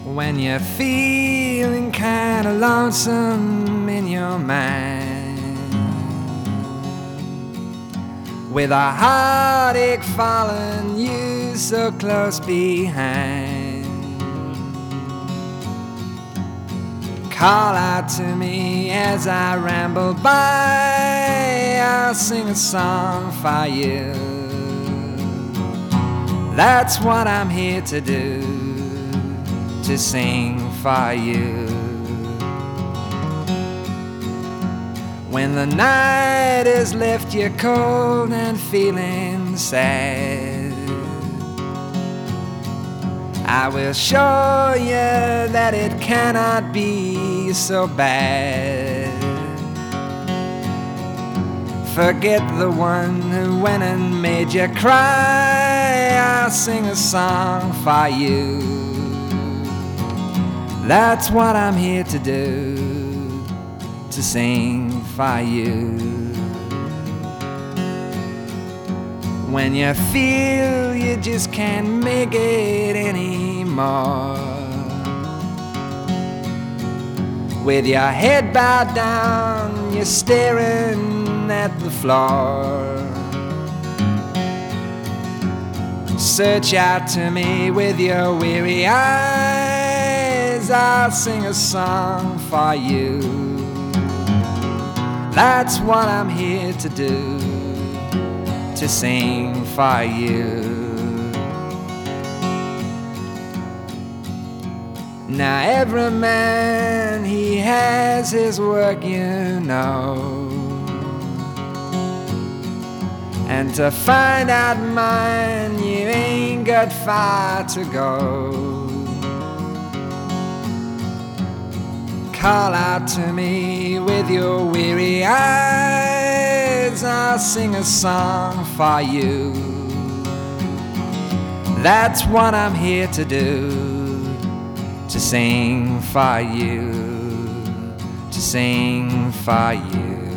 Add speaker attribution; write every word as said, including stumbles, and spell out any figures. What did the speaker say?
Speaker 1: When you're feeling kinda lonesome in your mind, with a heartache following you so close behind, call out to me as I ramble by. I'll sing a song for you. That's what I'm here to do, to sing for you. When the night has left you cold and feeling sad, I will show you that it cannot be so bad. Forget the one who went and made you cry. I'll sing a song for you. That's what I'm here to do, to sing for you. When you feel you just can't make it anymore, with your head bowed down, you're staring at the floor, search out to me with your weary eyes. I'll sing a song for you. That's what I'm here to do, to sing for you. Now every man, he has his work, you know, and to find out mine, you ain't got far to go. Call out to me with your weary eyes. I'll sing a song for you. That's what I'm here to do, to sing for you, to sing for you.